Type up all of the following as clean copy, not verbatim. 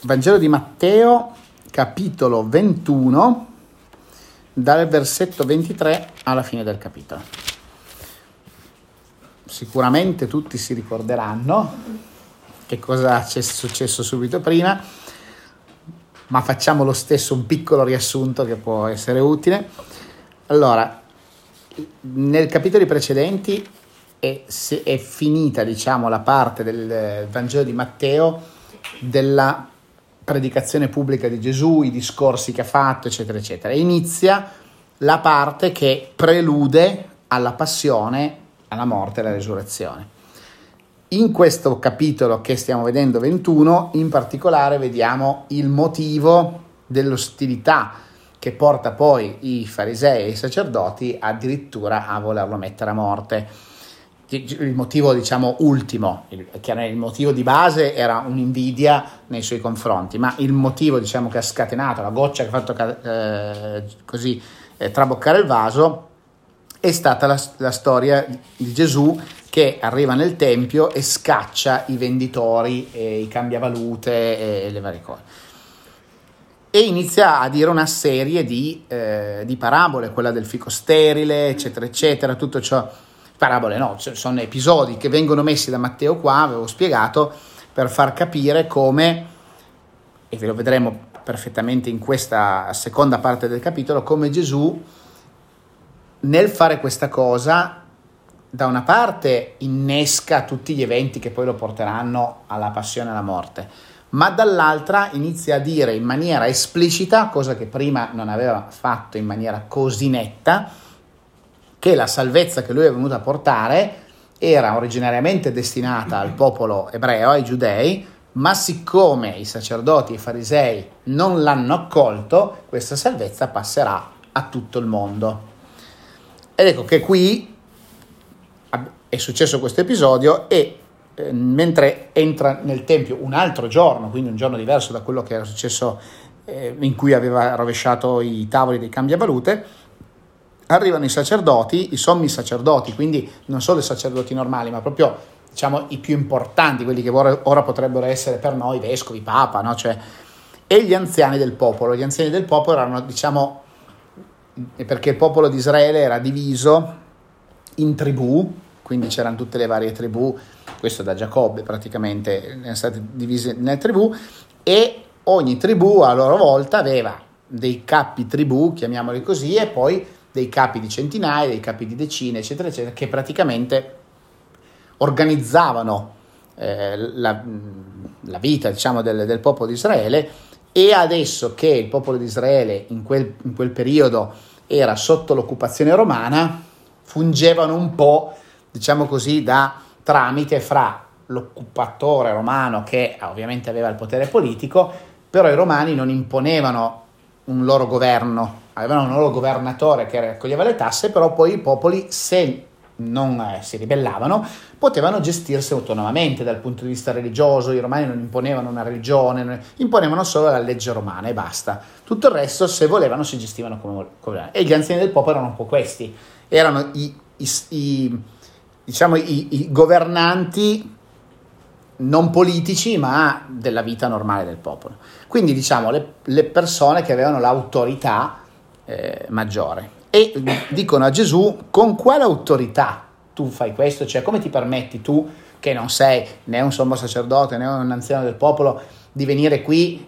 Vangelo di Matteo, capitolo 21, dal versetto 23 alla fine del capitolo. Sicuramente tutti si ricorderanno che cosa è successo subito prima, ma facciamo lo stesso un piccolo riassunto che può essere utile. Allora, nel capitoli precedenti è finita, diciamo, la parte del Vangelo di Matteo della predicazione pubblica di Gesù, i discorsi che ha fatto, eccetera, eccetera. E inizia la parte che prelude alla passione, alla morte e alla resurrezione. In questo capitolo che stiamo vedendo, 21, in particolare vediamo il motivo dell'ostilità che porta poi i farisei e i sacerdoti addirittura a volerlo mettere a morte. Il motivo, diciamo, ultimo, il motivo di base era un'invidia nei suoi confronti, ma il motivo, diciamo, che ha scatenato, la goccia che ha fatto traboccare il vaso, è stata la storia di Gesù che arriva nel tempio e scaccia i venditori, i cambiavalute e le varie cose. E inizia a dire una serie di parabole, quella del fico sterile, eccetera, eccetera, tutto ciò. Parabole no, sono episodi che vengono messi da Matteo qua, avevo spiegato, per far capire come, e ve lo vedremo perfettamente in questa seconda parte del capitolo, come Gesù nel fare questa cosa da una parte innesca tutti gli eventi che poi lo porteranno alla passione e alla morte, ma dall'altra inizia a dire in maniera esplicita, cosa che prima non aveva fatto in maniera così netta, che la salvezza che lui è venuto a portare era originariamente destinata al popolo ebreo, ai giudei, ma siccome i sacerdoti e i farisei non l'hanno accolto, questa salvezza passerà a tutto il mondo. Ed ecco che qui è successo questo episodio e mentre entra nel tempio un altro giorno, quindi un giorno diverso da quello che era successo in cui aveva rovesciato i tavoli dei cambiavalute, arrivano i sacerdoti, i sommi sacerdoti, quindi non solo i sacerdoti normali, ma proprio, diciamo, i più importanti, quelli che ora potrebbero essere per noi vescovi, papa, no? Cioè, e gli anziani del popolo. Gli anziani del popolo erano, diciamo, perché il popolo di Israele era diviso in tribù, quindi c'erano tutte le varie tribù, questo da Giacobbe praticamente, erano state divise nelle tribù, e ogni tribù a loro volta aveva dei capi tribù, chiamiamoli così, e poi dei capi di centinaia, dei capi di decine, eccetera, eccetera, che praticamente organizzavano la vita, diciamo, del popolo di Israele. E adesso che il popolo di Israele in quel periodo era sotto l'occupazione romana, fungevano un po', diciamo così, da tramite fra l'occupatore romano, che ovviamente aveva il potere politico, però i romani non imponevano un loro governo, avevano un loro governatore che raccoglieva le tasse, però poi i popoli, se non si ribellavano, potevano gestirsi autonomamente dal punto di vista religioso. I romani non imponevano una religione, imponevano solo la legge romana e basta. Tutto il resto, se volevano, si gestivano come volevano. E gli anziani del popolo erano un po' questi, erano i governanti non politici, ma della vita normale del popolo. Quindi, diciamo, le persone che avevano l'autorità maggiore. E dicono a Gesù: con quale autorità tu fai questo? Cioè, come ti permetti tu, che non sei né un sommo sacerdote né un anziano del popolo, di venire qui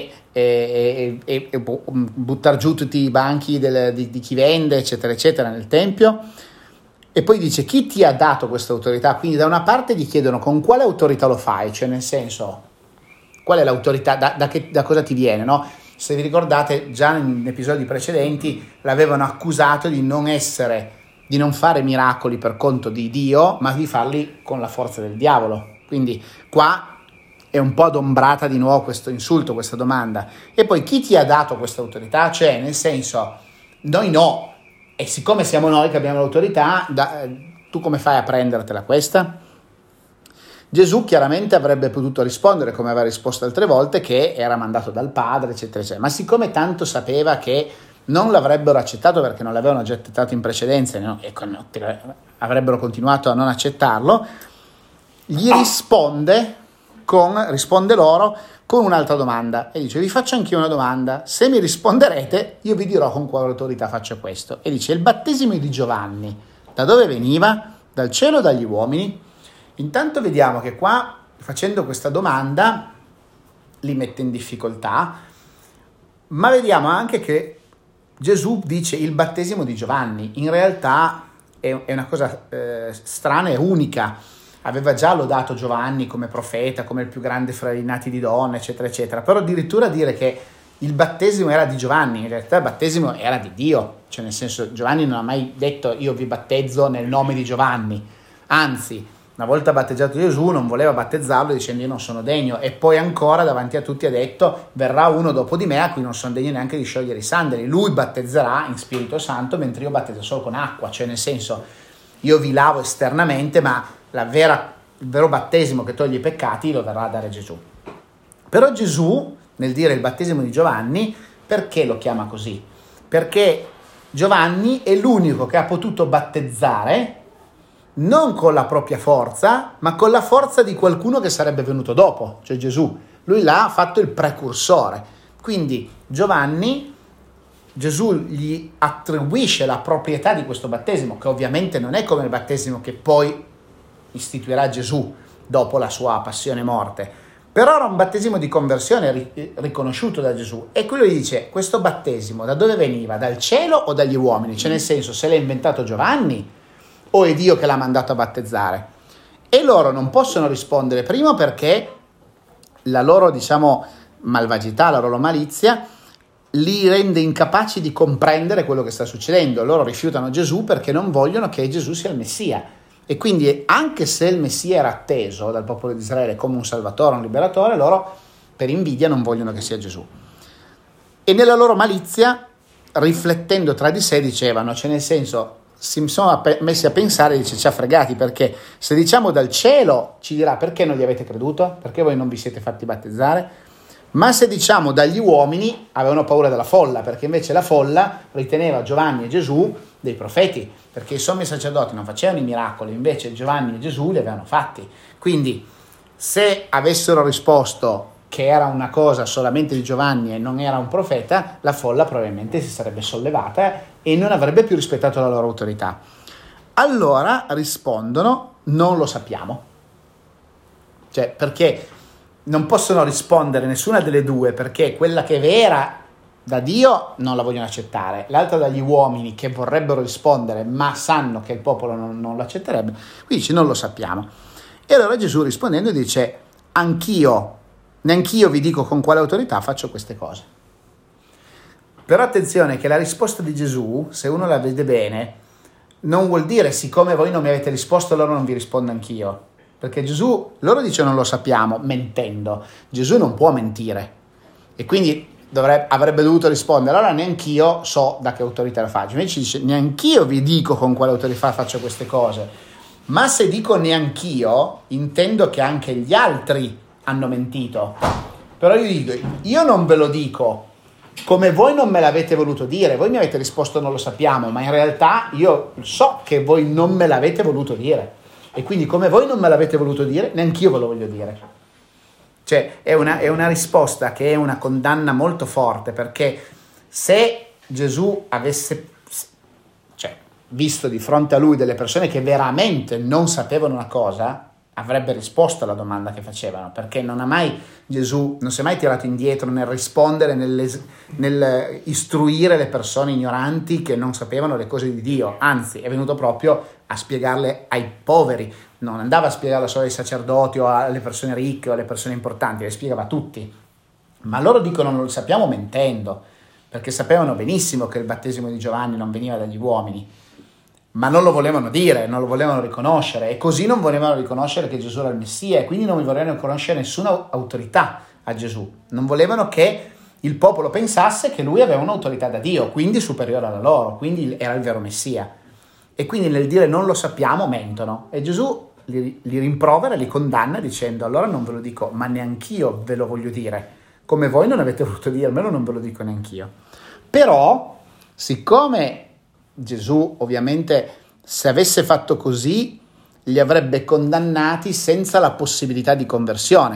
e buttare giù tutti i banchi di chi vende, eccetera, eccetera, nel tempio? E poi dice: chi ti ha dato questa autorità? Quindi da una parte gli chiedono con quale autorità lo fai, cioè nel senso, qual è l'autorità, da cosa ti viene, no? Se vi ricordate, già in episodi precedenti l'avevano accusato di non fare miracoli per conto di Dio, ma di farli con la forza del diavolo. Quindi qua è un po' adombrata di nuovo questo insulto, questa domanda. E poi chi ti ha dato questa autorità? Cioè, nel senso, noi no. E siccome siamo noi che abbiamo l'autorità, tu come fai a prendertela questa? Gesù chiaramente avrebbe potuto rispondere, come aveva risposto altre volte, che era mandato dal Padre, eccetera, eccetera. Ma siccome tanto sapeva che non l'avrebbero accettato perché non l'avevano già accettato in precedenza e avrebbero continuato a non accettarlo, gli risponde risponde loro con un'altra domanda e dice: vi faccio anch'io una domanda, se mi risponderete io vi dirò con quale autorità faccio questo. E dice: il battesimo di Giovanni da dove veniva? Dal cielo o dagli uomini? Intanto vediamo che qua, facendo questa domanda, li mette in difficoltà, ma vediamo anche che Gesù dice il battesimo di Giovanni. In realtà è una cosa strana e unica. Aveva già lodato Giovanni come profeta, come il più grande fra i nati di donne, eccetera, eccetera. Però addirittura dire che il battesimo era di Giovanni, in realtà il battesimo era di Dio. Cioè, nel senso, Giovanni non ha mai detto io vi battezzo nel nome di Giovanni. Anzi, una volta battezzato Gesù non voleva battezzarlo dicendo io non sono degno, e poi ancora davanti a tutti ha detto verrà uno dopo di me a cui non sono degno neanche di sciogliere i sandali, lui battezzerà in Spirito Santo mentre io battezzo solo con acqua. Cioè, nel senso, io vi lavo esternamente, ma il vero battesimo che toglie i peccati lo verrà a dare Gesù. Però Gesù, nel dire il battesimo di Giovanni, perché lo chiama così? Perché Giovanni è l'unico che ha potuto battezzare non con la propria forza, ma con la forza di qualcuno che sarebbe venuto dopo, cioè Gesù. Lui l'ha fatto il precursore. Quindi Gesù gli attribuisce la proprietà di questo battesimo, che ovviamente non è come il battesimo che poi istituirà Gesù dopo la sua passione e morte, però era un battesimo di conversione riconosciuto da Gesù. E qui lui dice: questo battesimo da dove veniva? Dal cielo o dagli uomini? Cioè, nel senso, se l'ha inventato Giovanni o è Dio che l'ha mandato a battezzare? E loro non possono rispondere, primo perché la loro, malvagità, la loro malizia li rende incapaci di comprendere quello che sta succedendo. Loro rifiutano Gesù perché non vogliono che Gesù sia il Messia. E quindi, anche se il Messia era atteso dal popolo di Israele come un salvatore, un liberatore, loro per invidia non vogliono che sia Gesù. E nella loro malizia, riflettendo tra di sé, dicevano, cioè nel senso, si sono messi a pensare, dice, ci ha fregati, perché se diciamo dal cielo ci dirà perché non gli avete creduto, perché voi non vi siete fatti battezzare, ma se diciamo dagli uomini avevano paura della folla, perché invece la folla riteneva Giovanni e Gesù dei profeti, perché i sommi sacerdoti non facevano i miracoli, invece Giovanni e Gesù li avevano fatti. Quindi se avessero risposto che era una cosa solamente di Giovanni e non era un profeta, la folla probabilmente si sarebbe sollevata e non avrebbe più rispettato la loro autorità. Allora rispondono: non lo sappiamo. Cioè, perché non possono rispondere nessuna delle due, perché quella che è vera da Dio non la vogliono accettare, l'altra dagli uomini che vorrebbero rispondere ma sanno che il popolo non lo accetterebbe, quindi dice non lo sappiamo. E allora Gesù rispondendo dice: neanch'io vi dico con quale autorità faccio queste cose. Però attenzione che la risposta di Gesù, se uno la vede bene, non vuol dire siccome voi non mi avete risposto allora non vi rispondo anch'io, perché Gesù, loro dicono non lo sappiamo, mentendo. Gesù non può mentire e quindi avrebbe dovuto rispondere allora neanch'io so da che autorità lo faccio. Invece dice neanch'io vi dico con quale autorità faccio queste cose, ma se dico neanch'io intendo che anche gli altri hanno mentito. Però io non ve lo dico come voi non me l'avete voluto dire, voi mi avete risposto non lo sappiamo, ma in realtà io so che voi non me l'avete voluto dire e quindi come voi non me l'avete voluto dire neanch'io ve lo voglio dire. Cioè è una risposta che è una condanna molto forte, perché se Gesù avesse visto di fronte a lui delle persone che veramente non sapevano una cosa, avrebbe risposto alla domanda che facevano, perché Gesù non si è mai tirato indietro nel rispondere, nel istruire le persone ignoranti che non sapevano le cose di Dio, anzi è venuto proprio a spiegarle ai poveri, non andava a spiegarle solo ai sacerdoti o alle persone ricche o alle persone importanti, le spiegava a tutti. Ma loro dicono non lo sappiamo mentendo, perché sapevano benissimo che il battesimo di Giovanni non veniva dagli uomini, ma non lo volevano dire, non lo volevano riconoscere, e così non volevano riconoscere che Gesù era il Messia, e quindi non volevano riconoscere nessuna autorità a Gesù. Non volevano che il popolo pensasse che lui aveva un'autorità da Dio, quindi superiore alla loro, quindi era il vero Messia. E quindi nel dire non lo sappiamo mentono, e Gesù li rimprovera, li condanna dicendo allora non ve lo dico, ma neanch'io ve lo voglio dire, come voi non avete voluto dirmelo non ve lo dico neanch'io. Però siccome Gesù ovviamente se avesse fatto così li avrebbe condannati senza la possibilità di conversione,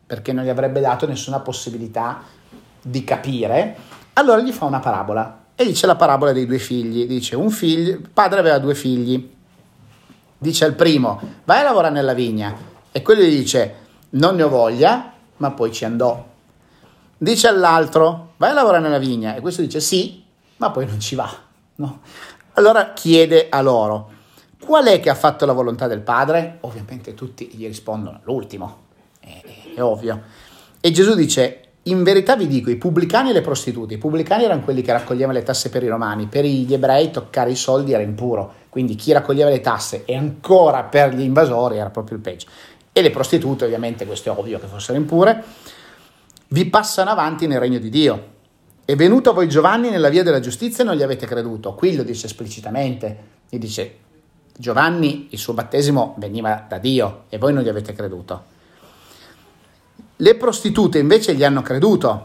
perché non gli avrebbe dato nessuna possibilità di capire. Allora gli fa una parabola e dice la parabola dei 2 figli. Dice il padre aveva 2 figli, dice al primo vai a lavorare nella vigna e quello gli dice non ne ho voglia, ma poi ci andò. Dice all'altro vai a lavorare nella vigna e questo dice sì, ma poi non ci va, no? Allora chiede a loro qual è che ha fatto la volontà del padre? Ovviamente tutti gli rispondono l'ultimo, è ovvio. E Gesù dice in verità vi dico, i pubblicani e le prostitute, i pubblicani erano quelli che raccoglievano le tasse per i romani, per gli ebrei toccare i soldi era impuro, quindi chi raccoglieva le tasse e ancora per gli invasori era proprio il peggio. E le prostitute, ovviamente, questo è ovvio che fossero impure, vi passano avanti nel regno di Dio. È venuto a voi Giovanni nella via della giustizia e non gli avete creduto. Qui lo dice esplicitamente, gli dice Giovanni, il suo battesimo veniva da Dio e voi non gli avete creduto. Le prostitute invece gli hanno creduto.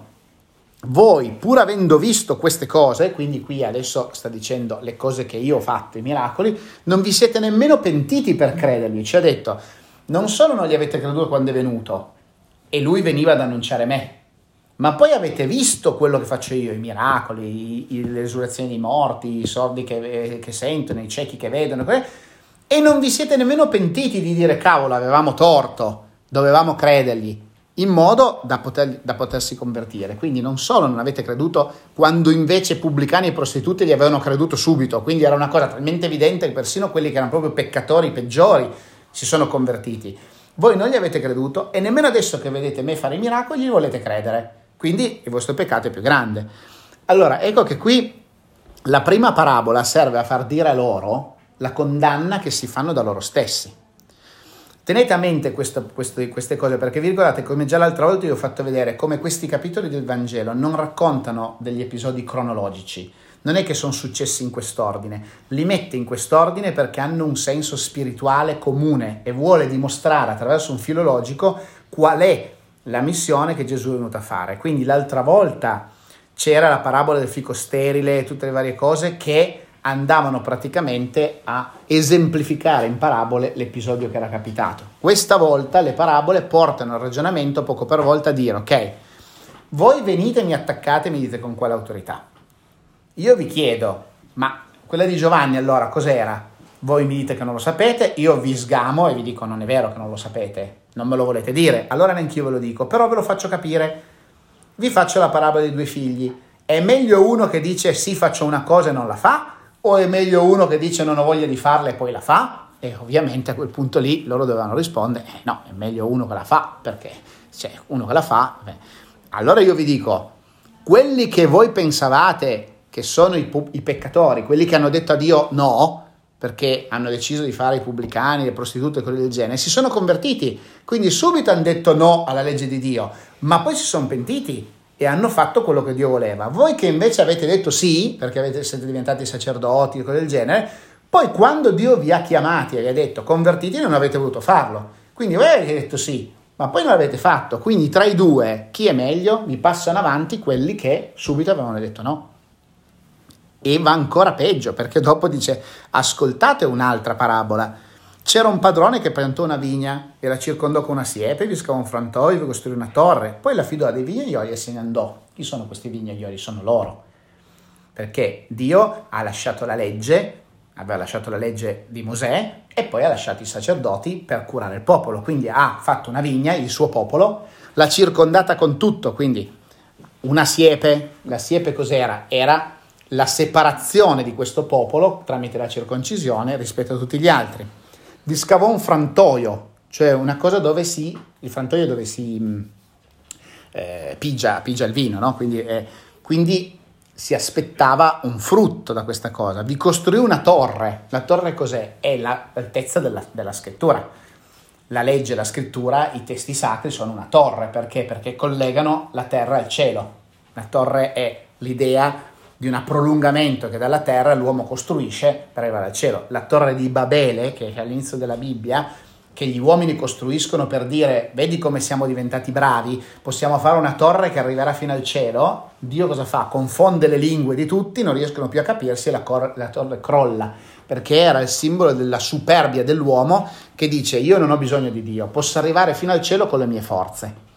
Voi, pur avendo visto queste cose, quindi qui adesso sta dicendo le cose che io ho fatto, i miracoli, non vi siete nemmeno pentiti per credermi. Ci ha detto, non solo non gli avete creduto quando è venuto, e lui veniva ad annunciare me, ma poi avete visto quello che faccio io, i miracoli, le resurrezioni dei morti, i sordi che sentono, i ciechi che vedono, e non vi siete nemmeno pentiti di dire cavolo, avevamo torto, dovevamo credergli, in modo da potersi convertire. Quindi non solo non avete creduto quando invece pubblicani e prostitute gli avevano creduto subito, quindi era una cosa talmente evidente che persino quelli che erano proprio peccatori peggiori si sono convertiti. Voi non gli avete creduto e nemmeno adesso che vedete me fare i miracoli gli volete credere, quindi il vostro peccato è più grande. Allora ecco che qui la prima parabola serve a far dire a loro la condanna che si fanno da loro stessi. Tenete a mente queste cose, perché vi ricordate, come già l'altra volta vi ho fatto vedere, come questi capitoli del Vangelo non raccontano degli episodi cronologici, non è che sono successi in quest'ordine, li mette in quest'ordine perché hanno un senso spirituale comune e vuole dimostrare attraverso un filo logico qual è la missione che Gesù è venuto a fare. Quindi l'altra volta c'era la parabola del fico sterile e tutte le varie cose che andavano praticamente a esemplificare in parabole l'episodio che era capitato. Questa volta le parabole portano il ragionamento poco per volta a dire ok, voi venite e mi attaccate e mi dite con quale autorità. Io vi chiedo, ma quella di Giovanni allora cos'era? Voi mi dite che non lo sapete, io vi sgamo e vi dico non è vero che non lo sapete, non me lo volete dire, allora neanche io ve lo dico, però ve lo faccio capire. Vi faccio la parabola dei 2 figli. È meglio uno che dice sì faccio una cosa e non la fa? O è meglio uno che dice non ho voglia di farla e poi la fa? E ovviamente a quel punto lì loro dovevano rispondere no, è meglio uno che la fa, perché c'è uno che la fa. Allora io vi dico, quelli che voi pensavate che sono i peccatori, quelli che hanno detto a Dio no, perché hanno deciso di fare i pubblicani, le prostitute e cose del genere, si sono convertiti, quindi subito hanno detto no alla legge di Dio, ma poi si sono pentiti e hanno fatto quello che Dio voleva. Voi che invece avete detto sì, perché siete diventati sacerdoti e cose del genere, poi quando Dio vi ha chiamati e vi ha detto convertiti non avete voluto farlo, quindi voi avete detto sì, ma poi non l'avete fatto, quindi tra i due chi è meglio? Vi passano avanti quelli che subito avevano detto no. E va ancora peggio, perché dopo dice ascoltate un'altra parabola. C'era un padrone che piantò una vigna e la circondò con una siepe, vi scavò un frantoio, vi costruì una torre, poi la affidò a dei vignaioli e se ne andò. Chi sono questi vignaioli? Sono loro, perché Dio ha lasciato la legge, aveva lasciato la legge di Mosè e poi ha lasciato i sacerdoti per curare il popolo, quindi ha fatto una vigna, il suo popolo, l'ha circondata con tutto, quindi una siepe. La siepe cos'era? Era la separazione di questo popolo tramite la circoncisione rispetto a tutti gli altri. Vi scavò un frantoio, cioè una cosa dove il frantoio dove si pigia il vino, no? Quindi si aspettava un frutto da questa cosa. Vi costruì una torre. La torre cos'è? È l'altezza della scrittura. La legge e la scrittura, i testi sacri sono una torre. Perché? Perché collegano la terra al cielo. La torre è l'idea di un prolungamento che dalla terra l'uomo costruisce per arrivare al cielo. La torre di Babele, che è all'inizio della Bibbia, che gli uomini costruiscono per dire vedi come siamo diventati bravi, possiamo fare una torre che arriverà fino al cielo. Dio cosa fa? Confonde le lingue di tutti, non riescono più a capirsi e la torre crolla, perché era il simbolo della superbia dell'uomo che dice io non ho bisogno di Dio, posso arrivare fino al cielo con le mie forze.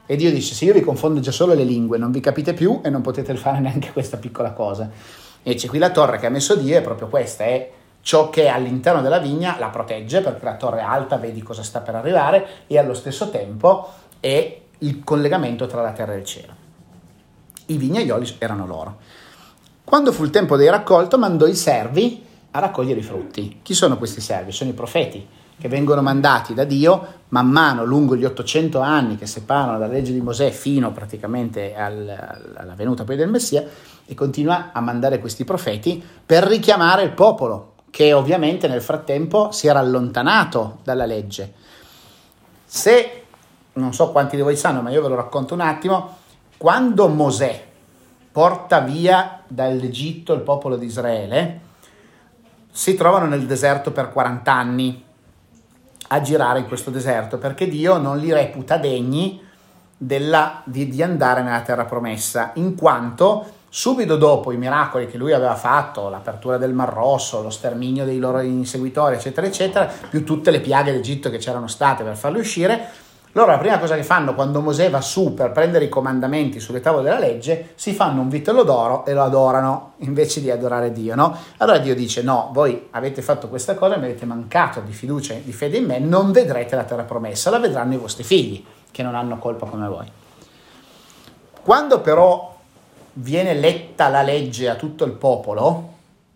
E Dio dice: se io vi confondo già solo le lingue, non vi capite più e non potete fare neanche questa piccola cosa. E c'è qui la torre che ha messo Dio, è proprio questa, è ciò che all'interno della vigna la protegge, perché la torre è alta, vedi cosa sta per arrivare, e allo stesso tempo è il collegamento tra la terra e il cielo. I vignaioli erano loro. Quando fu il tempo del raccolto, mandò i servi a raccogliere i frutti. Chi sono questi servi? Sono i profeti, che vengono mandati da Dio man mano lungo gli 800 anni che separano dalla legge di Mosè fino praticamente alla venuta poi del Messia, e continua a mandare questi profeti per richiamare il popolo, che ovviamente nel frattempo si era allontanato dalla legge. Se, non so quanti di voi sanno, ma io ve lo racconto un attimo, quando Mosè porta via dall'Egitto il popolo di Israele, si trovano nel deserto per 40 anni a girare in questo deserto, perché Dio non li reputa degni di andare nella terra promessa, in quanto subito dopo i miracoli che lui aveva fatto, l'apertura del Mar Rosso, lo sterminio dei loro inseguitori, eccetera, eccetera, più tutte le piaghe d'Egitto che c'erano state per farli uscire, loro la prima cosa che fanno quando Mosè va su per prendere i comandamenti sulle tavole della legge, si fanno un vitello d'oro e lo adorano invece di adorare Dio, no? Allora Dio dice: no, voi avete fatto questa cosa, mi avete mancato di fiducia, di fede in me, non vedrete la terra promessa, la vedranno i vostri figli, che non hanno colpa come voi. Quando però viene letta la legge a tutto il popolo,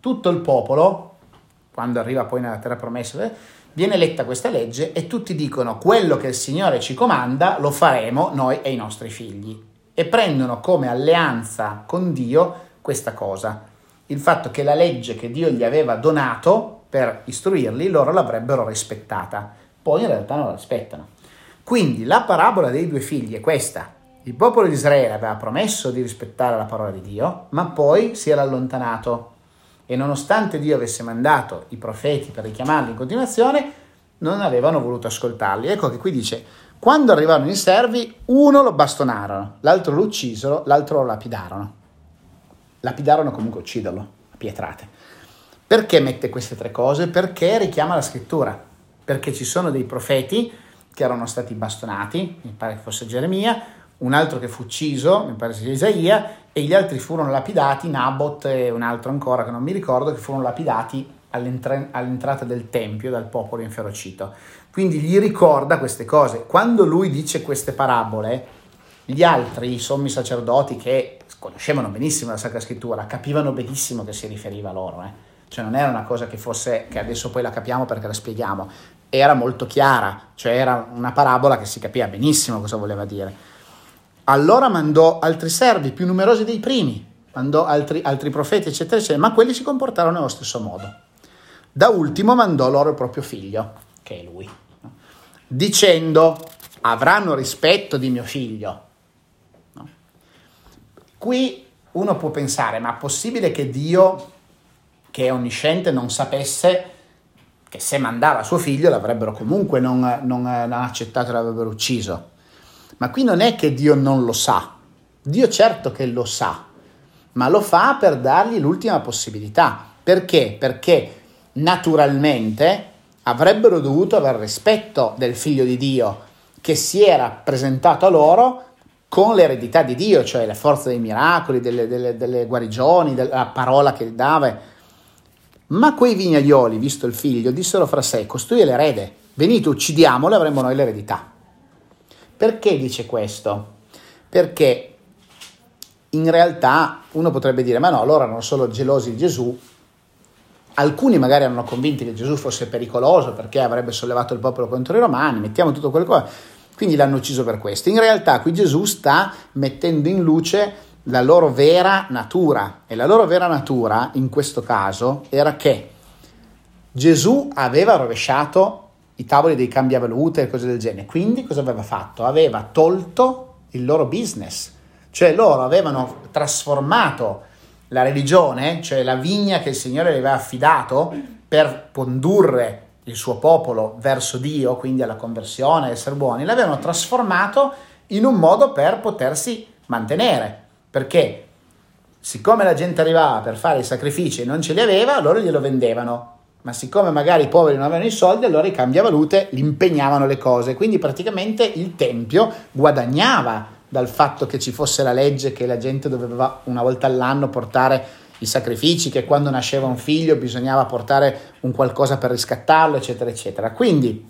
quando arriva poi nella terra promessa, viene letta questa legge e tutti dicono: quello che il Signore ci comanda lo faremo noi e i nostri figli, e prendono come alleanza con Dio questa cosa, il fatto che la legge che Dio gli aveva donato per istruirli loro l'avrebbero rispettata, poi in realtà non la rispettano. Quindi la parabola dei 2 figli è questa: il popolo di Israele aveva promesso di rispettare la parola di Dio, ma poi si era allontanato, e nonostante Dio avesse mandato i profeti per richiamarli in continuazione, non avevano voluto ascoltarli. Ecco che qui dice: quando arrivarono i servi, uno lo bastonarono, l'altro lo uccisero, l'altro lo lapidarono. Lapidarono, comunque ucciderlo, a pietrate. Perché mette queste 3 cose? Perché richiama la scrittura, perché ci sono dei profeti che erano stati bastonati, mi pare che fosse Geremia, un altro che fu ucciso, mi pare sia Isaia, e gli altri furono lapidati, Nabot e un altro ancora che non mi ricordo, che furono lapidati all'entrata del tempio dal popolo inferocito. Quindi gli ricorda queste cose. Quando lui dice queste parabole, gli altri, i sommi sacerdoti che conoscevano benissimo la Sacra Scrittura, capivano benissimo che si riferiva a loro, Cioè non era una cosa che fosse, che adesso poi la capiamo perché la spieghiamo, era molto chiara, cioè era una parabola che si capiva benissimo cosa voleva dire. Allora mandò altri servi più numerosi dei primi, mandò altri profeti, eccetera, eccetera, ma quelli si comportarono nello stesso modo. Da ultimo mandò loro il proprio figlio, che è lui, no? Dicendo: avranno rispetto di mio figlio. No? Qui uno può pensare: ma è possibile che Dio, che è onnisciente, non sapesse che se mandava suo figlio l'avrebbero comunque non accettato e l'avrebbero ucciso? Ma qui non è che Dio non lo sa, Dio certo che lo sa, ma lo fa per dargli l'ultima possibilità. Perché? Perché naturalmente avrebbero dovuto aver rispetto del figlio di Dio, che si era presentato a loro con l'eredità di Dio, cioè la forza dei miracoli, delle guarigioni, della parola che dava. Ma quei vignaioli, visto il figlio, dissero fra sé: costui è l'erede, venite uccidiamolo e avremo noi l'eredità. Perché dice questo? Perché in realtà uno potrebbe dire: ma no, loro erano solo gelosi di Gesù. Alcuni magari erano convinti che Gesù fosse pericoloso perché avrebbe sollevato il popolo contro i romani, mettiamo tutto quello che... Quindi l'hanno ucciso per questo. In realtà qui Gesù sta mettendo in luce la loro vera natura, e la loro vera natura in questo caso era che Gesù aveva rovesciato i tavoli dei cambiavalute e cose del genere. Quindi cosa aveva fatto? Aveva tolto il loro business, cioè loro avevano trasformato la religione, cioè la vigna che il Signore le aveva affidato per condurre il suo popolo verso Dio, quindi alla conversione, a essere buoni, l'avevano trasformato in un modo per potersi mantenere, perché siccome la gente arrivava per fare i sacrifici e non ce li aveva, loro glielo vendevano ma siccome magari i poveri non avevano i soldi, allora i cambiavalute li impegnavano le cose, quindi praticamente il Tempio guadagnava dal fatto che ci fosse la legge che la gente doveva una volta all'anno portare i sacrifici, che quando nasceva un figlio bisognava portare un qualcosa per riscattarlo, eccetera, eccetera. Quindi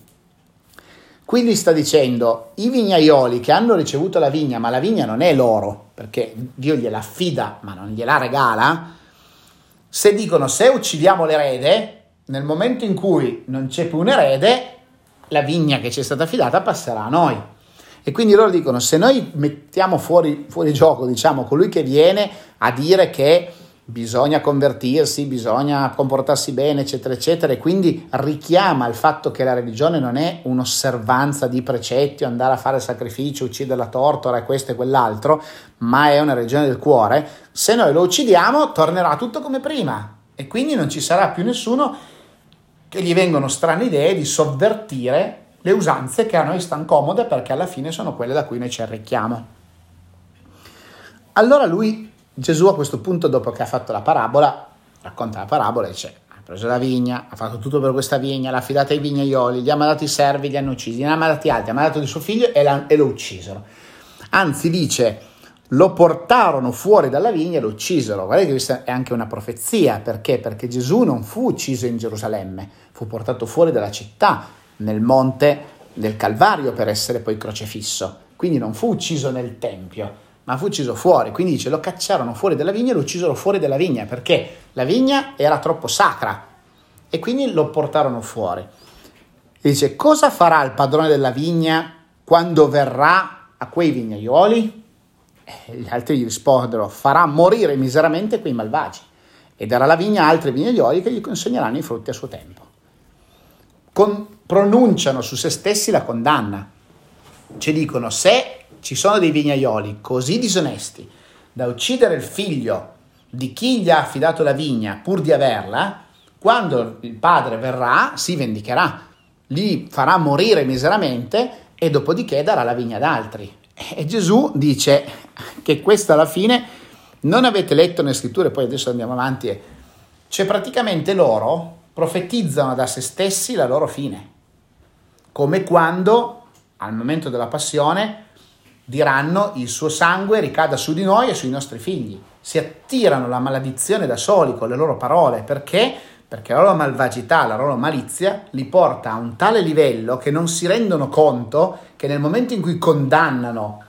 sta dicendo, i vignaioli che hanno ricevuto la vigna, ma la vigna non è loro, perché Dio gliela affida, ma non gliela regala, se dicono, se uccidiamo l'erede, nel momento in cui non c'è più un erede, la vigna che ci è stata affidata passerà a noi. E quindi loro dicono, se noi mettiamo fuori gioco, diciamo, colui che viene a dire che bisogna convertirsi, bisogna comportarsi bene, eccetera, eccetera, e quindi richiama il fatto che la religione non è un'osservanza di precetti, andare a fare sacrificio, uccidere la tortora e questo e quell'altro, ma è una religione del cuore. Se noi lo uccidiamo, tornerà tutto come prima e quindi non ci sarà più nessuno che gli vengono strane idee di sovvertire le usanze che a noi stanno comode, perché alla fine sono quelle da cui noi ci arricchiamo. Allora Gesù a questo punto, dopo che ha fatto la parabola, racconta la parabola e dice, ha preso la vigna, ha fatto tutto per questa vigna, l'ha affidata ai vignaioli, gli ha mandati i servi, li hanno uccisi, ne ha mandati altri, ha mandato di suo figlio e lo uccisero. Anzi dice, lo portarono fuori dalla vigna e lo uccisero. Guardate che questa è anche una profezia, perché? Perché Gesù non fu ucciso in Gerusalemme, fu portato fuori dalla città, nel monte del Calvario, per essere poi crocefisso. Quindi non fu ucciso nel Tempio, ma fu ucciso fuori. Quindi dice, lo cacciarono fuori dalla vigna e lo uccisero fuori dalla vigna, perché la vigna era troppo sacra e quindi lo portarono fuori. E dice, cosa farà il padrone della vigna quando verrà a quei vignaioli? E gli altri gli risposero, farà morire miseramente quei malvagi e darà la vigna a altri vignaioli che gli consegneranno i frutti a suo tempo. Pronunciano su se stessi la condanna, ci dicono, se ci sono dei vignaioli così disonesti da uccidere il figlio di chi gli ha affidato la vigna pur di averla, quando il padre verrà si vendicherà, li farà morire miseramente e dopodiché darà la vigna ad altri. E Gesù dice che questo alla fine non avete letto nelle scritture, poi adesso andiamo avanti, cioè praticamente loro profetizzano da se stessi la loro fine, come quando al momento della passione diranno, il suo sangue ricada su di noi e sui nostri figli. Si attirano la maledizione da soli con le loro parole. Perché? Perché la loro malvagità, la loro malizia li porta a un tale livello che non si rendono conto che nel momento in cui condannano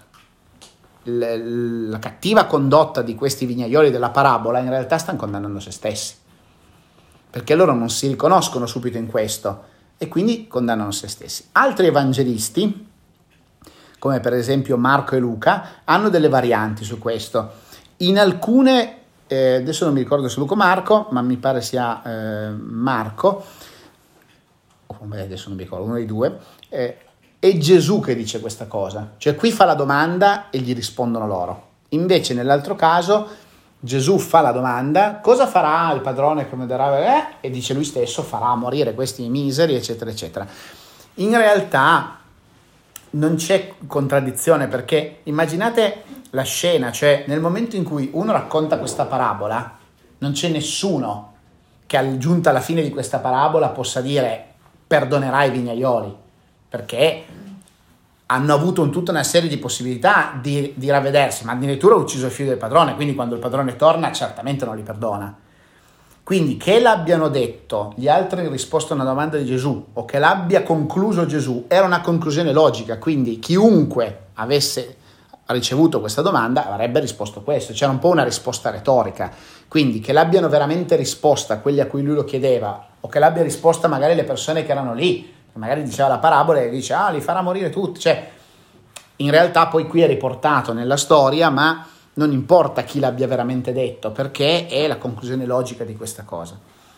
la cattiva condotta di questi vignaioli della parabola, in realtà stanno condannando se stessi, perché loro non si riconoscono subito in questo e quindi condannano se stessi. Altri evangelisti, come per esempio Marco e Luca, hanno delle varianti su questo. In alcune, adesso non mi ricordo se Luca o Marco, ma mi pare sia Marco, adesso non mi ricordo, uno dei due, è Gesù che dice questa cosa. Cioè qui fa la domanda e gli rispondono loro. Invece nell'altro caso Gesù fa la domanda, cosa farà il padrone come darà, e dice lui stesso, farà morire questi miseri, eccetera, eccetera. In realtà non c'è contraddizione, perché immaginate la scena, cioè nel momento in cui uno racconta questa parabola, non c'è nessuno che giunta alla fine di questa parabola possa dire perdonerai i vignaioli, perché hanno avuto tutta una serie di possibilità di ravvedersi, ma addirittura ha ucciso il figlio del padrone, quindi quando il padrone torna certamente non li perdona. Quindi che l'abbiano detto gli altri in risposta a una domanda di Gesù o che l'abbia concluso Gesù era una conclusione logica, quindi chiunque avesse ricevuto questa domanda avrebbe risposto questo, c'era un po' una risposta retorica. Quindi che l'abbiano veramente risposta quelli a cui lui lo chiedeva o che l'abbia risposta magari le persone che erano lì, magari diceva la parabola e dice li farà morire tutti, cioè in realtà poi qui è riportato nella storia, ma non importa chi l'abbia veramente detto, perché è la conclusione logica di questa cosa.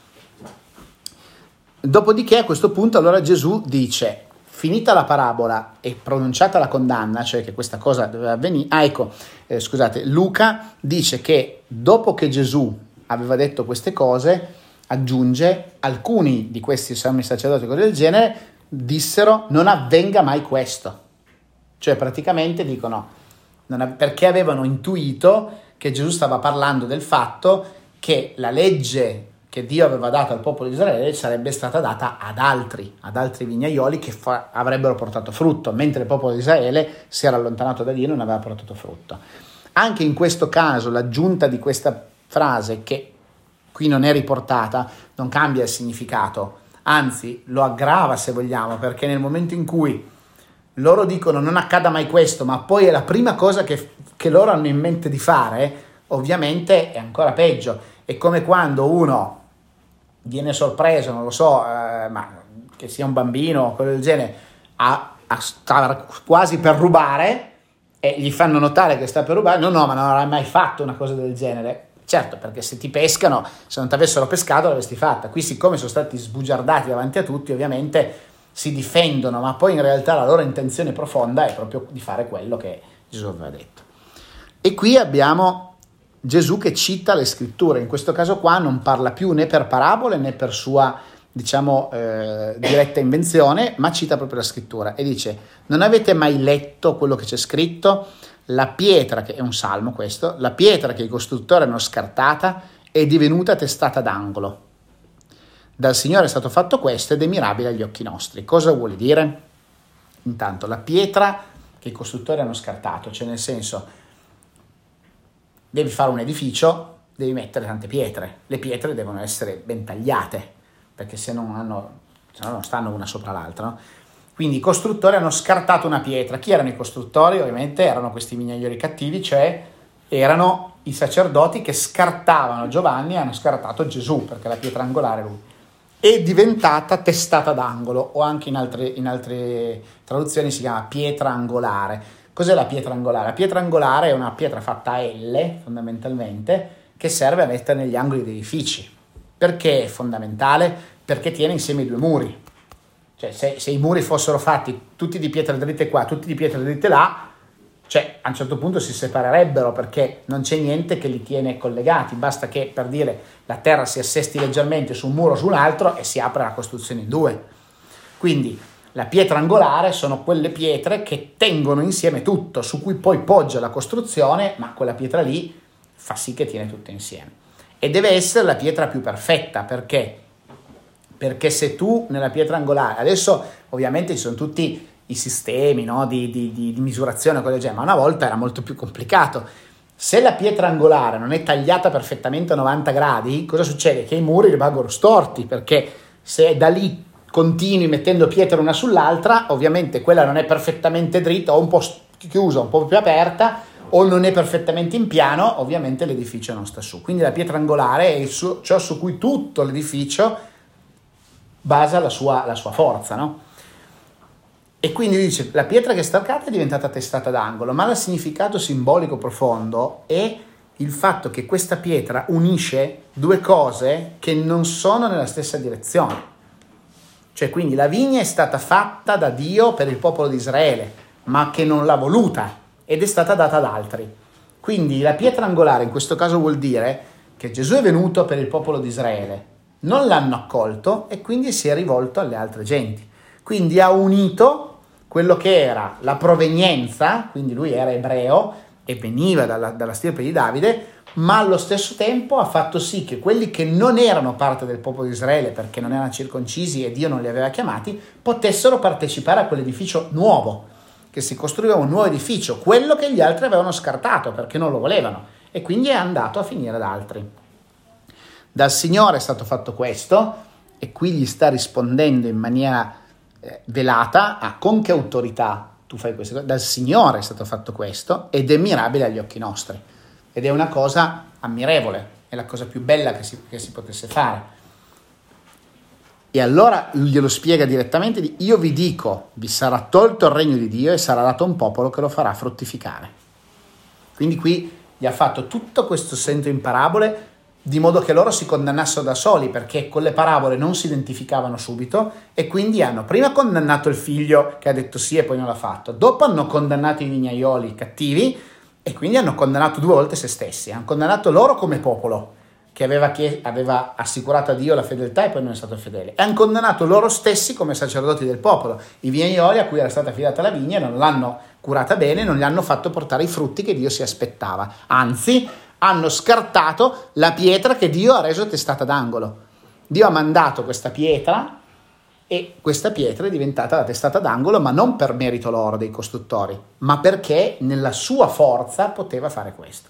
Dopodiché a questo punto allora Gesù dice, finita la parabola e pronunciata la condanna, cioè che questa cosa doveva avvenire, Luca dice che dopo che Gesù aveva detto queste cose, aggiunge, alcuni di questi sommi sacerdoti, cose del genere, dissero non avvenga mai questo. Cioè praticamente dicono, perché avevano intuito che Gesù stava parlando del fatto che la legge che Dio aveva dato al popolo di Israele sarebbe stata data ad altri vignaioli che avrebbero portato frutto, mentre il popolo di Israele si era allontanato da Dio e non aveva portato frutto. Anche in questo caso l'aggiunta di questa frase, che qui non è riportata, non cambia il significato, anzi lo aggrava se vogliamo, perché nel momento in cui loro dicono non accada mai questo, ma poi è la prima cosa che loro hanno in mente di fare, ovviamente è ancora peggio. È come quando uno viene sorpreso, non lo so, ma che sia un bambino o quello del genere, sta quasi per rubare e gli fanno notare che sta per rubare. No, ma non avrai mai fatto una cosa del genere. Certo, perché se ti pescano, se non ti avessero pescato l'avresti fatta. Qui, siccome sono stati sbugiardati davanti a tutti, ovviamente si difendono, ma poi in realtà la loro intenzione profonda è proprio di fare quello che Gesù aveva detto. E qui abbiamo Gesù che cita le scritture. In questo caso qua non parla più né per parabole né per sua, diretta invenzione, ma cita proprio la scrittura e dice: non avete mai letto quello che c'è scritto? La pietra, che è un salmo questo, la pietra che i costruttori hanno scartata è divenuta testata d'angolo. Dal Signore è stato fatto questo ed è mirabile agli occhi nostri. Cosa vuole dire? Intanto, la pietra che i costruttori hanno scartato, cioè nel senso, devi fare un edificio, devi mettere tante pietre. Le pietre devono essere ben tagliate, perché se no non stanno una sopra l'altra, no? Quindi i costruttori hanno scartato una pietra. Chi erano i costruttori? Ovviamente erano questi vignaioli cattivi, cioè erano i sacerdoti che scartavano Giovanni e hanno scartato Gesù, perché la pietra angolare è lui. È diventata testata d'angolo, o anche in altre traduzioni si chiama pietra angolare. Cos'è la pietra angolare? La pietra angolare è una pietra fatta a L, fondamentalmente, che serve a mettere negli angoli degli edifici. Perché è fondamentale? Perché tiene insieme i due muri. Cioè, se i muri fossero fatti tutti di pietre dritte qua, tutti di pietre dritte là, cioè a un certo punto si separerebbero, perché non c'è niente che li tiene collegati. Basta che, per dire, la terra si assesti leggermente su un muro o su un altro e si apre la costruzione in due. Quindi la pietra angolare sono quelle pietre che tengono insieme tutto, su cui poi poggia la costruzione, ma quella pietra lì fa sì che tiene tutto insieme. E deve essere la pietra più perfetta, perché se tu nella pietra angolare, adesso ovviamente ci sono tutti i sistemi, no, di misurazione, ma una volta era molto più complicato. Se la pietra angolare non è tagliata perfettamente a 90 gradi, cosa succede? Che i muri rimangono storti, perché se da lì continui mettendo pietre una sull'altra, ovviamente quella non è perfettamente dritta, o un po' chiusa, un po' più aperta, o non è perfettamente in piano, ovviamente l'edificio non sta su. Quindi la pietra angolare è ciò su cui tutto l'edificio basa la sua forza, no? E quindi dice, la pietra che è staccata è diventata testata d'angolo, ma il significato simbolico profondo è il fatto che questa pietra unisce due cose che non sono nella stessa direzione. Cioè, quindi la vigna è stata fatta da Dio per il popolo di Israele, ma che non l'ha voluta ed è stata data ad altri. Quindi la pietra angolare in questo caso vuol dire che Gesù è venuto per il popolo di Israele, non l'hanno accolto e quindi si è rivolto alle altre genti. Quindi ha unito quello che era la provenienza, quindi lui era ebreo e veniva dalla stirpe di Davide, ma allo stesso tempo ha fatto sì che quelli che non erano parte del popolo di Israele, perché non erano circoncisi e Dio non li aveva chiamati, potessero partecipare a quell'edificio nuovo, che si costruiva un nuovo edificio, quello che gli altri avevano scartato perché non lo volevano, e quindi è andato a finire ad altri. Dal Signore è stato fatto questo, e qui gli sta rispondendo in maniera velata, con che autorità tu fai queste cose? Dal Signore è stato fatto questo ed è mirabile agli occhi nostri, ed è una cosa ammirevole, è la cosa più bella che si potesse fare. E allora glielo spiega direttamente: io vi dico, vi sarà tolto il regno di Dio e sarà dato un popolo che lo farà fruttificare. Quindi qui gli ha fatto tutto questo senso in parabole, di modo che loro si condannassero da soli, perché con le parabole non si identificavano subito, e quindi hanno prima condannato il figlio che ha detto sì e poi non l'ha fatto, dopo hanno condannato i vignaioli cattivi e quindi hanno condannato due volte se stessi. Hanno condannato loro come popolo che aveva assicurato a Dio la fedeltà e poi non è stato fedele, e hanno condannato loro stessi come sacerdoti del popolo, i vignaioli a cui era stata affidata la vigna, non l'hanno curata bene, non gli hanno fatto portare i frutti che Dio si aspettava, anzi hanno scartato la pietra che Dio ha reso testata d'angolo. Dio ha mandato questa pietra e questa pietra è diventata la testata d'angolo, ma non per merito loro dei costruttori, ma perché nella sua forza poteva fare questo.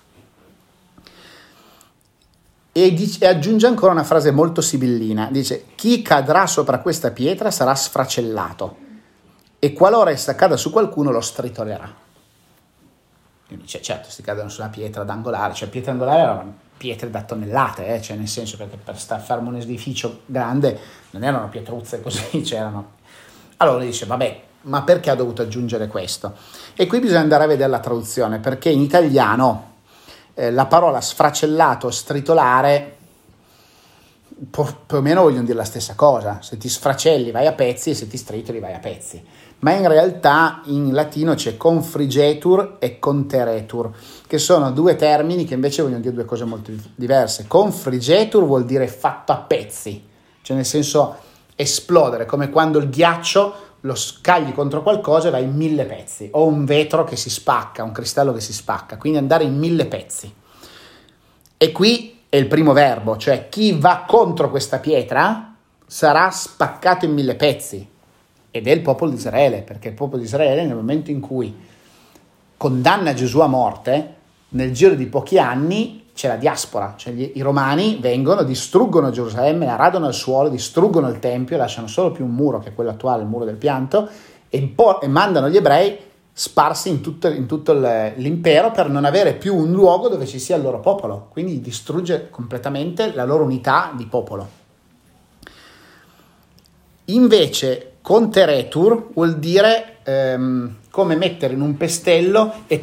E aggiunge ancora una frase molto sibillina, dice: chi cadrà sopra questa pietra sarà sfracellato e qualora essa cada su qualcuno lo stritolerà. Quindi dice, certo, si cadono sulla pietra d'angolare, cioè pietre angolari erano pietre da tonnellate, cioè nel senso, perché per star fermo un edificio grande non erano pietruzze così, c'erano. Allora dice, vabbè, ma perché ha dovuto aggiungere questo? E qui bisogna andare a vedere la traduzione, perché in italiano la parola sfracellato, stritolare, più o meno vogliono dire la stessa cosa. Se ti sfracelli vai a pezzi e se ti stritoli vai a pezzi. Ma in realtà in latino c'è confrigetur e conteretur, che sono due termini che invece vogliono dire due cose molto diverse. Confrigetur vuol dire fatto a pezzi, cioè nel senso esplodere, come quando il ghiaccio lo scagli contro qualcosa e va in 1000 pezzi, o un vetro che si spacca, un cristallo che si spacca, quindi andare in 1000 pezzi. E qui è il primo verbo, cioè chi va contro questa pietra sarà spaccato in 1000 pezzi. Ed è il popolo di Israele, perché il popolo di Israele nel momento in cui condanna Gesù a morte, nel giro di pochi anni c'è la diaspora, cioè i romani vengono, distruggono Gerusalemme, la radono al suolo, distruggono il tempio, lasciano solo più un muro che è quello attuale, il muro del pianto, e mandano gli ebrei sparsi in tutto l'impero per non avere più un luogo dove ci sia il loro popolo, quindi distrugge completamente la loro unità di popolo. Invece conteretur vuol dire come mettere in un pestello e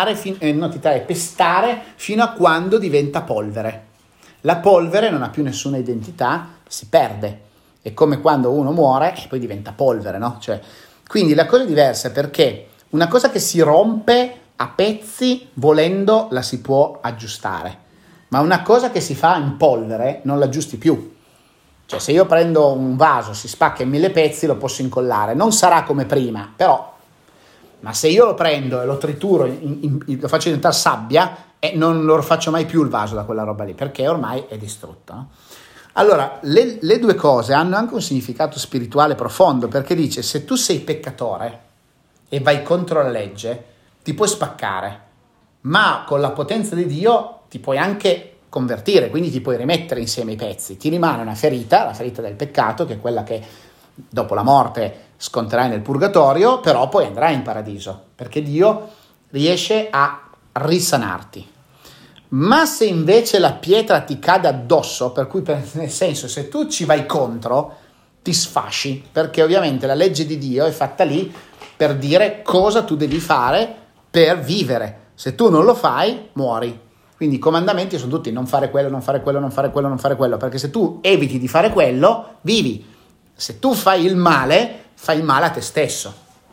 pestare fino a quando diventa polvere. La polvere non ha più nessuna identità, si perde. È come quando uno muore e poi diventa polvere, no? Cioè, quindi la cosa è diversa, perché una cosa che si rompe a pezzi, volendo, la si può aggiustare. Ma una cosa che si fa in polvere non la aggiusti più. Cioè, se io prendo un vaso, si spacca in 1000 pezzi, lo posso incollare. Non sarà come prima, però. Ma se io lo prendo e lo trituro, lo faccio diventare sabbia, non lo faccio mai più il vaso da quella roba lì, perché ormai è distrutto, no? Allora, le due cose hanno anche un significato spirituale profondo, perché dice, se tu sei peccatore e vai contro la legge, ti puoi spaccare, ma con la potenza di Dio ti puoi anche convertire, quindi ti puoi rimettere insieme i pezzi. Ti rimane una ferita, la ferita del peccato, che è quella che dopo la morte sconterai nel purgatorio, però poi andrai in paradiso, perché Dio riesce a risanarti. Ma se invece la pietra ti cade addosso, per cui nel senso, se tu ci vai contro, ti sfasci, perché ovviamente la legge di Dio è fatta lì per dire cosa tu devi fare per vivere. Se tu non lo fai, muori. Quindi i comandamenti sono tutti non fare quello, non fare quello, non fare quello, non fare quello, perché se tu eviti di fare quello, vivi. Se tu fai il male a te stesso.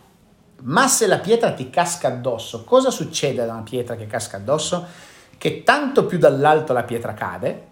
Ma se la pietra ti casca addosso, cosa succede ad una pietra che casca addosso? Che tanto più dall'alto la pietra cade,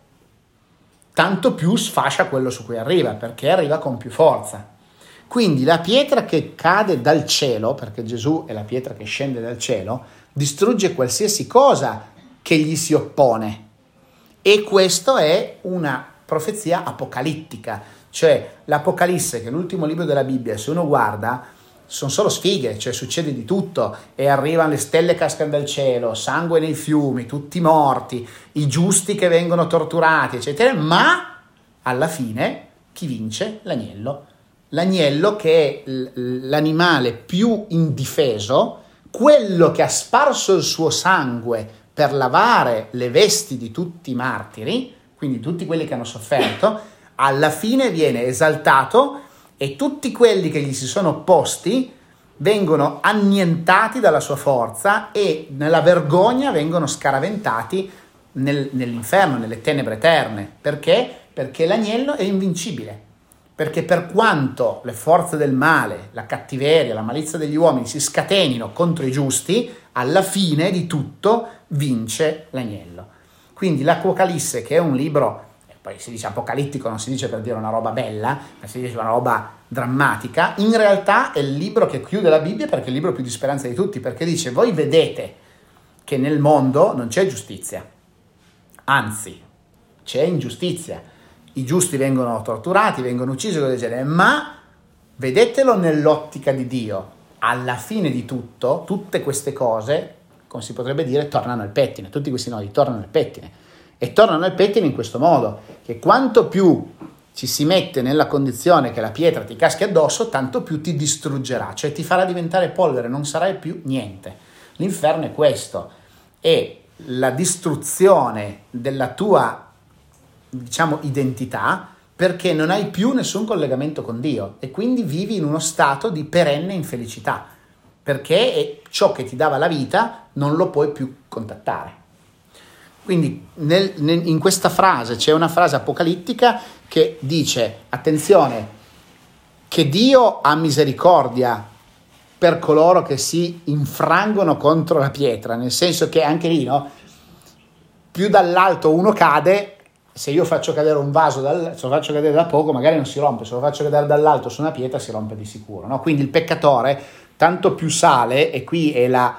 tanto più sfascia quello su cui arriva, perché arriva con più forza. Quindi la pietra che cade dal cielo, perché Gesù è la pietra che scende dal cielo, distrugge qualsiasi cosa che gli si oppone. E questo è una profezia apocalittica, cioè l'Apocalisse, che è l'ultimo libro della Bibbia, se uno guarda, sono solo sfighe, cioè succede di tutto, e arrivano le stelle, cascano dal cielo, sangue nei fiumi, tutti morti, i giusti che vengono torturati, eccetera, ma alla fine chi vince? L'agnello. L'agnello, che è l'animale più indifeso, quello che ha sparso il suo sangue per lavare le vesti di tutti i martiri, quindi tutti quelli che hanno sofferto, alla fine viene esaltato e tutti quelli che gli si sono opposti vengono annientati dalla sua forza e nella vergogna vengono scaraventati nell'inferno, nelle tenebre eterne. Perché? Perché l'agnello è invincibile. Perché per quanto le forze del male, la cattiveria, la malizia degli uomini si scatenino contro i giusti, alla fine di tutto vince l'agnello. Quindi l'Apocalisse, che è un libro, poi si dice apocalittico, non si dice per dire una roba bella, ma si dice una roba drammatica, in realtà è il libro che chiude la Bibbia, perché è il libro più di speranza di tutti, perché dice: voi vedete che nel mondo non c'è giustizia, Anzi, c'è ingiustizia. I giusti vengono torturati, vengono uccisi, cose del genere, ma vedetelo nell'ottica di Dio. Alla fine di tutto, tutte queste cose, come si potrebbe dire, tornano al pettine. Tutti questi nodi tornano al pettine. E tornano al pettine in questo modo, che quanto più ci si mette nella condizione che la pietra ti caschi addosso, tanto più ti distruggerà, cioè ti farà diventare polvere, non sarai più niente. L'inferno è questo, è la distruzione della tua, diciamo, identità, perché non hai più nessun collegamento con Dio e quindi vivi in uno stato di perenne infelicità, perché ciò che ti dava la vita non lo puoi più contattare. Quindi in questa frase c'è una frase apocalittica che dice, attenzione, che Dio ha misericordia per coloro che si infrangono contro la pietra, nel senso che anche lì, no? Più dall'alto uno cade, se io faccio cadere un vaso, se lo faccio cadere da poco magari non si rompe, se lo faccio cadere dall'alto su una pietra si rompe di sicuro, no? Quindi il peccatore tanto più sale, e qui è la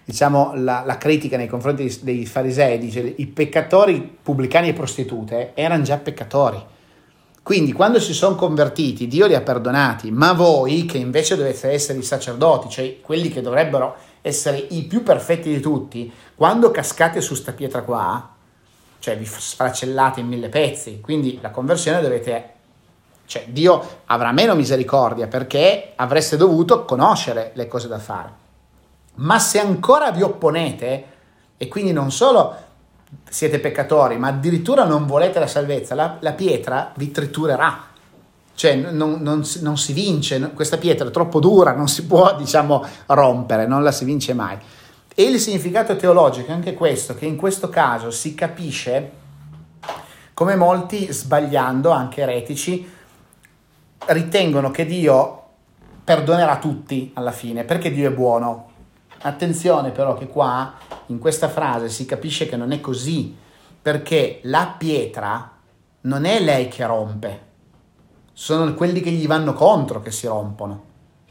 critica nei confronti dei farisei, dice i peccatori, pubblicani e prostitute erano già peccatori, quindi quando si sono convertiti Dio li ha perdonati, ma voi che invece dovete essere i sacerdoti, cioè quelli che dovrebbero essere i più perfetti di tutti, quando cascate su sta pietra qua, cioè vi sfracellate in 1000 pezzi, quindi la conversione cioè Dio avrà meno misericordia perché avreste dovuto conoscere le cose da fare. Ma se ancora vi opponete e quindi non solo siete peccatori, ma addirittura non volete la salvezza, la pietra vi triturerà, cioè non si vince, questa pietra è troppo dura, non si può, diciamo, rompere, non la si vince mai. E il significato teologico è anche questo, che in questo caso si capisce come molti, sbagliando, anche eretici, ritengono che Dio perdonerà tutti alla fine, perché Dio è buono. Attenzione però che qua, in questa frase, si capisce che non è così, perché la pietra non è lei che rompe, sono quelli che gli vanno contro che si rompono.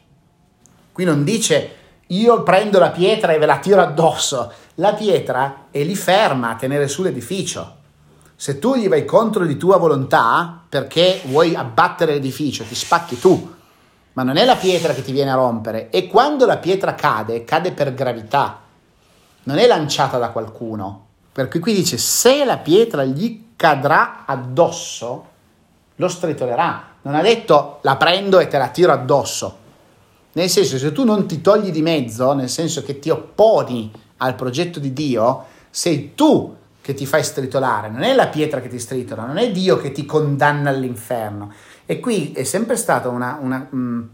Qui non dice io prendo la pietra e ve la tiro addosso, la pietra è lì ferma a tenere su l'edificio. Se tu gli vai contro di tua volontà perché vuoi abbattere l'edificio, ti spacchi tu. Ma non è la pietra che ti viene a rompere, e quando la pietra cade per gravità, non è lanciata da qualcuno, perché qui dice se la pietra gli cadrà addosso lo stritolerà, non ha detto la prendo e te la tiro addosso, nel senso, se tu non ti togli di mezzo, nel senso che ti opponi al progetto di Dio, sei tu che ti fai stritolare, non è la pietra che ti stritola, non è Dio che ti condanna all'inferno. E qui è sempre stato un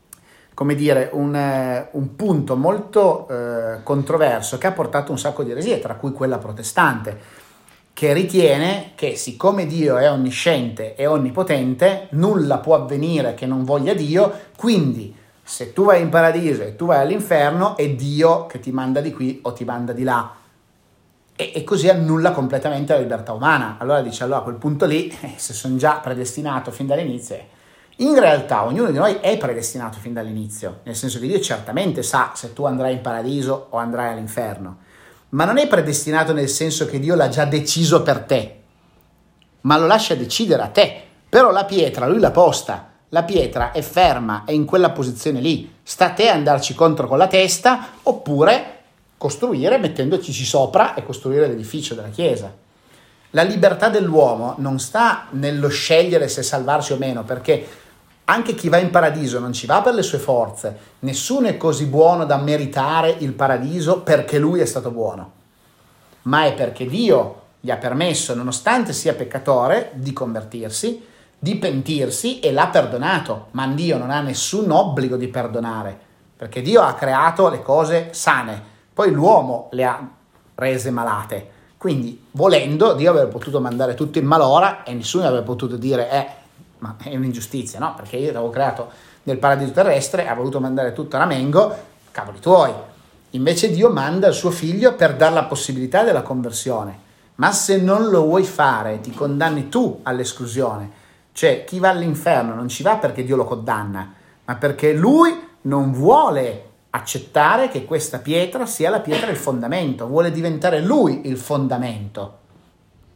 punto molto controverso che ha portato un sacco di eresie, tra cui quella protestante, che ritiene che siccome Dio è onnisciente e onnipotente, nulla può avvenire che non voglia Dio, quindi se tu vai in paradiso e tu vai all'inferno è Dio che ti manda di qui o ti manda di là. E così annulla completamente la libertà umana. Allora dice, allora a quel punto lì, se sono già predestinato fin dall'inizio, in realtà ognuno di noi è predestinato fin dall'inizio, nel senso che Dio certamente sa se tu andrai in paradiso o andrai all'inferno, ma non è predestinato nel senso che Dio l'ha già deciso per te, ma lo lascia decidere a te. Però la pietra lui l'ha posta, la pietra è ferma, è in quella posizione lì, sta a te andarci contro con la testa oppure costruire mettendoci sopra e costruire l'edificio della Chiesa. La libertà dell'uomo non sta nello scegliere se salvarsi o meno, perché anche chi va in paradiso non ci va per le sue forze, nessuno è così buono da meritare il paradiso perché lui è stato buono, ma è perché Dio gli ha permesso, nonostante sia peccatore, di convertirsi, di pentirsi e l'ha perdonato, ma Dio non ha nessun obbligo di perdonare, perché Dio ha creato le cose sane, poi l'uomo le ha rese malate, quindi volendo Dio avrebbe potuto mandare tutto in malora e nessuno avrebbe potuto dire ma è un'ingiustizia, no? Perché io l'avevo creato nel paradiso terrestre, ha voluto mandare tutto a ramengo, cavoli tuoi. Invece Dio manda il suo figlio per dare la possibilità della conversione, ma se non lo vuoi fare ti condanni tu all'esclusione, cioè chi va all'inferno non ci va perché Dio lo condanna, ma perché lui non vuole accettare che questa pietra sia la pietra del fondamento, vuole diventare lui il fondamento.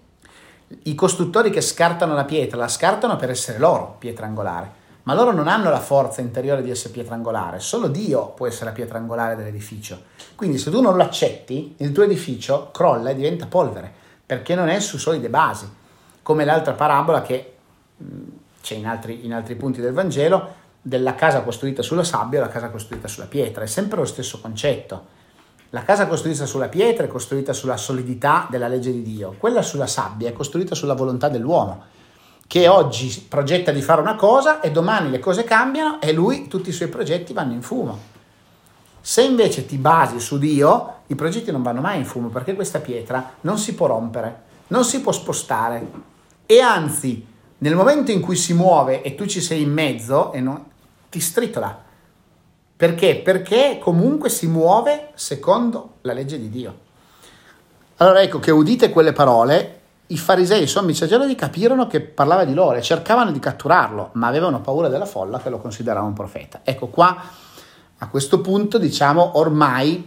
I costruttori che scartano la pietra, la scartano per essere loro pietra angolare, ma loro non hanno la forza interiore di essere pietra angolare, solo Dio può essere la pietra angolare dell'edificio. Quindi se tu non lo accetti, il tuo edificio crolla e diventa polvere, perché non è su solide basi, come l'altra parabola che c'è in altri punti del Vangelo, della casa costruita sulla sabbia e la casa costruita sulla pietra. È sempre lo stesso concetto. La casa costruita sulla pietra è costruita sulla solidità della legge di Dio, quella sulla sabbia è costruita sulla volontà dell'uomo, che oggi progetta di fare una cosa e domani le cose cambiano e lui, tutti i suoi progetti vanno in fumo. Se invece ti basi su Dio, i progetti non vanno mai in fumo, perché questa pietra non si può rompere, non si può spostare, e anzi, nel momento in cui si muove e tu ci sei in mezzo, ti stritola. Perché? Perché comunque si muove secondo la legge di Dio. Allora ecco che udite quelle parole, i farisei e i sommi sacerdoti capirono che parlava di loro e cercavano di catturarlo, ma avevano paura della folla che lo considerava un profeta. Ecco qua, a questo punto, diciamo, ormai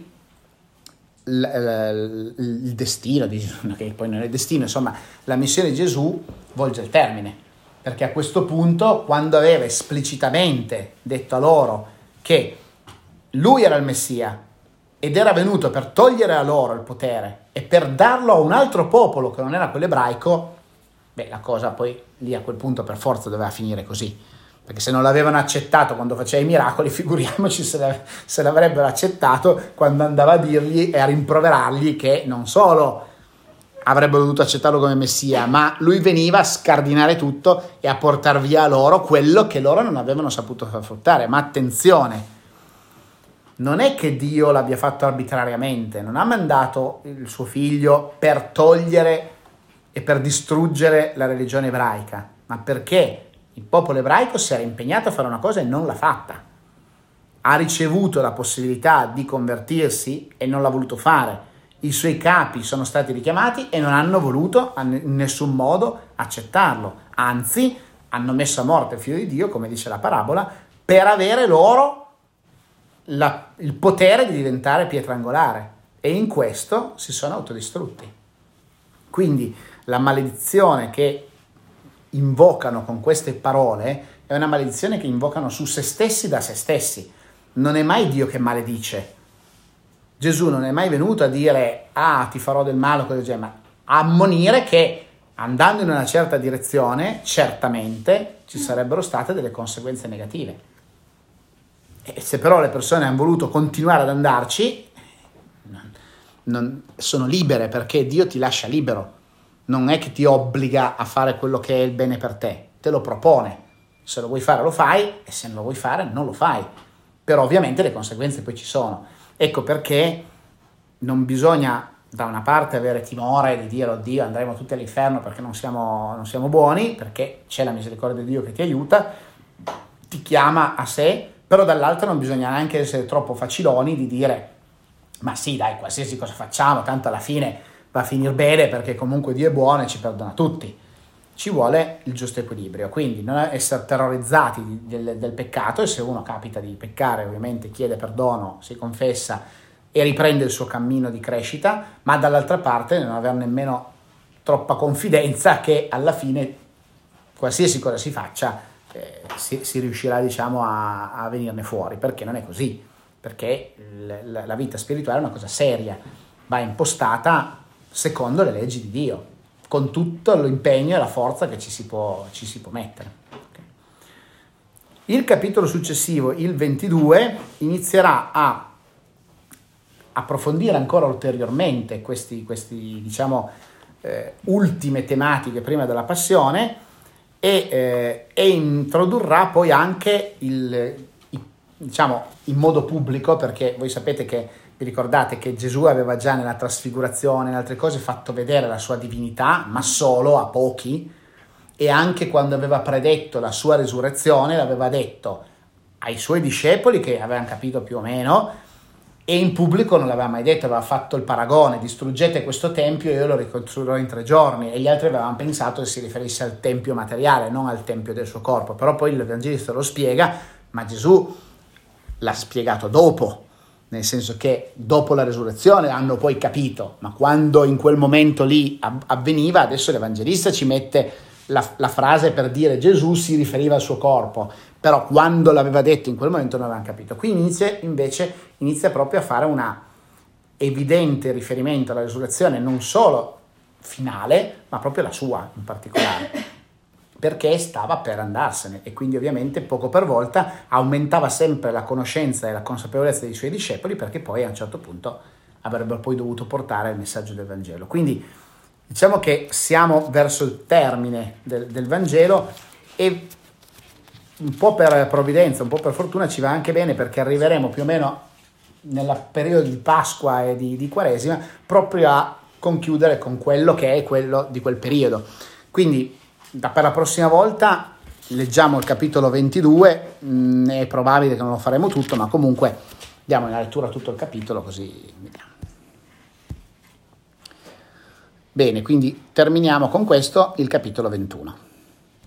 il destino, che poi non è destino, insomma, la missione di Gesù volge al termine, perché a questo punto, quando aveva esplicitamente detto a loro che lui era il Messia ed era venuto per togliere a loro il potere e per darlo a un altro popolo che non era quello ebraico, la cosa poi lì a quel punto per forza doveva finire così, perché se non l'avevano accettato quando faceva i miracoli, figuriamoci se l'avrebbero accettato quando andava a dirgli e a rimproverargli che non solo avrebbero dovuto accettarlo come Messia, ma lui veniva a scardinare tutto e a portar via a loro quello che loro non avevano saputo far fruttare. Ma attenzione, non è che Dio l'abbia fatto arbitrariamente, non ha mandato il suo figlio per togliere e per distruggere la religione ebraica, ma perché il popolo ebraico si era impegnato a fare una cosa e non l'ha fatta. Ha ricevuto la possibilità di convertirsi e non l'ha voluto fare. I suoi capi sono stati richiamati e non hanno voluto in nessun modo accettarlo. Anzi, hanno messo a morte il figlio di Dio, come dice la parabola, per avere loro il potere di diventare pietra angolare. E in questo si sono autodistrutti. Quindi la maledizione che invocano con queste parole è una maledizione che invocano su se stessi da se stessi. Non è mai Dio che maledice. Gesù non è mai venuto a dire ti farò del male o cose del genere, ma a ammonire che andando in una certa direzione certamente ci sarebbero state delle conseguenze negative. E se però le persone hanno voluto continuare ad andarci, non sono libere, perché Dio ti lascia libero. Non è che ti obbliga a fare quello che è il bene per te lo propone. Se lo vuoi fare lo fai, e se non lo vuoi fare non lo fai. Però ovviamente le conseguenze poi ci sono. Ecco perché non bisogna da una parte avere timore di dire oddio andremo tutti all'inferno perché non siamo buoni, perché c'è la misericordia di Dio che ti aiuta, ti chiama a sé, però dall'altra non bisogna neanche essere troppo faciloni di dire ma sì dai, qualsiasi cosa facciamo tanto alla fine va a finire bene perché comunque Dio è buono e ci perdona tutti. Ci vuole il giusto equilibrio, quindi non essere terrorizzati del peccato, e se uno capita di peccare ovviamente chiede perdono, si confessa e riprende il suo cammino di crescita, ma dall'altra parte non avere nemmeno troppa confidenza che alla fine qualsiasi cosa si faccia si riuscirà, diciamo, a venirne fuori, perché non è così, perché la vita spirituale è una cosa seria, va impostata secondo le leggi di Dio, con tutto l'impegno e la forza che ci si può mettere. Okay. Il capitolo successivo, il 22, inizierà a approfondire ancora ulteriormente questi diciamo, ultime tematiche prima della passione e introdurrà poi anche diciamo, in modo pubblico, perché voi sapete che vi ricordate che Gesù aveva già nella trasfigurazione e in altre cose fatto vedere la sua divinità, ma solo a pochi, e anche quando aveva predetto la sua risurrezione l'aveva detto ai suoi discepoli che avevano capito più o meno, e in pubblico non l'aveva mai detto, aveva fatto il paragone: distruggete questo tempio e io lo ricostruirò in 3 giorni, e gli altri avevano pensato che si riferisse al tempio materiale, non al tempio del suo corpo. Però poi l'Evangelista lo spiega, ma Gesù l'ha spiegato dopo, nel senso che dopo la resurrezione hanno poi capito, ma quando in quel momento lì avveniva, adesso l'Evangelista ci mette la frase per dire Gesù si riferiva al suo corpo, però quando l'aveva detto in quel momento non avevano capito. Qui inizia proprio a fare una evidente riferimento alla resurrezione, non solo finale, ma proprio la sua in particolare, perché stava per andarsene, e quindi ovviamente poco per volta aumentava sempre la conoscenza e la consapevolezza dei suoi discepoli, perché poi a un certo punto avrebbero poi dovuto portare il messaggio del Vangelo. Quindi diciamo che siamo verso il termine del Vangelo, e un po' per provvidenza, un po' per fortuna ci va anche bene, perché arriveremo più o meno nel periodo di Pasqua e di Quaresima proprio a concludere con quello che è quello di quel periodo. Quindi per la prossima volta leggiamo il capitolo 22, è probabile che non lo faremo tutto, ma comunque diamo una lettura a tutto il capitolo, così vediamo. Bene, quindi terminiamo con questo il capitolo 21.